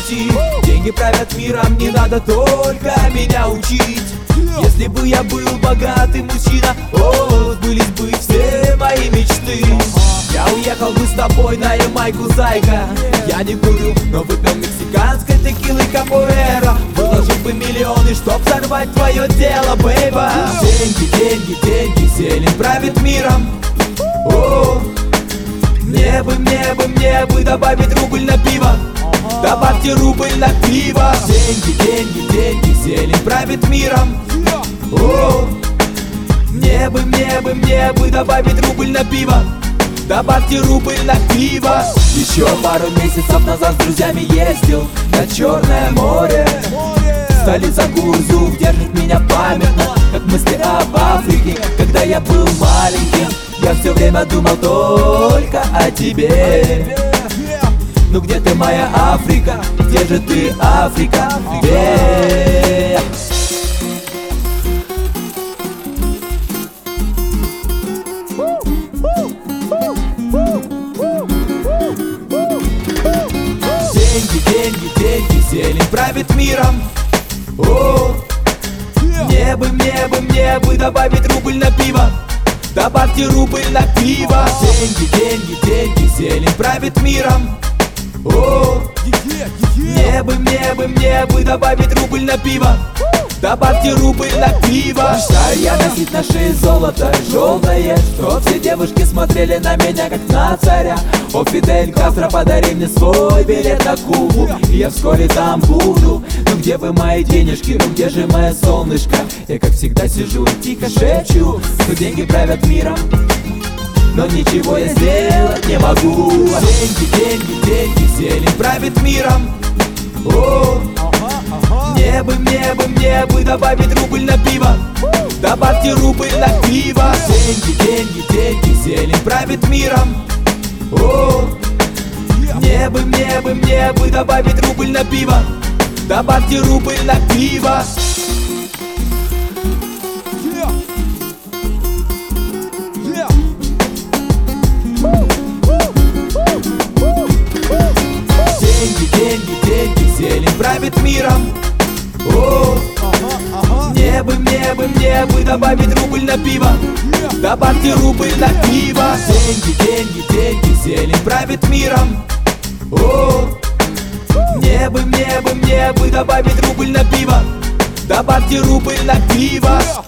пути. Деньги правят миром, не надо только меня учить. Если бы я был богатый мужчина, о, сбылись бы все мои мечты. Я уехал бы с тобой на Ямайку, зайка. Я не курю, но выпил мексиканской текилы капуэра. Выложил бы миллионы, чтоб взорвать твое дело, бейба. Деньги, деньги, деньги, зелень правит миром. О, мне бы добавить рубль на пиво. Добавьте рубль на пиво. Деньги, деньги, деньги, зелень правит миром. О, мне бы добавить рубль на пиво. Добавьте рубль на пиво. Еще пару месяцев назад с друзьями ездил на Черное море. Столица Гурзуф держит меня памятно, как мысли об Африке. Когда я был маленьким, я все время думал только о тебе. Ну где ты, моя Африка? Где же ты, Африка? Где? Деньги, деньги, деньги, зелень правит миром. О, мне бы добавить рубль на пиво. Добавьте рубль на пиво. Деньги, деньги, деньги, зелень правит миром. О, мне бы добавить рубль на пиво. Добавьте рубль на пиво. Мечтаю я носить на шее золото желтое, чтоб все девушки смотрели на меня как на царя. О, Фидель Кастро, подари мне свой билет на Кубу, и я вскоре там буду. Ну где вы, мои денежки, ну где же мое солнышко? Я как всегда сижу и тихо шепчу, что деньги правят миром, но ничего я сделать не могу. Деньги, деньги, деньги, зелень правит миром. О, мне бы добавить рубль на пиво. Добавьте рубль на пиво. Деньги, деньги, деньги, зелень правит миром. О, мне бы добавить рубль на пиво. Добавьте рубль на пиво. Деньги, деньги, деньги, зелень правит миром. О, мне бы добавить рубль на пиво. Добавьте рубль на пиво. Деньги, деньги, деньги, зелень правит миром. О, мне бы добавить рубль на пиво. Добавьте рубль на пиво.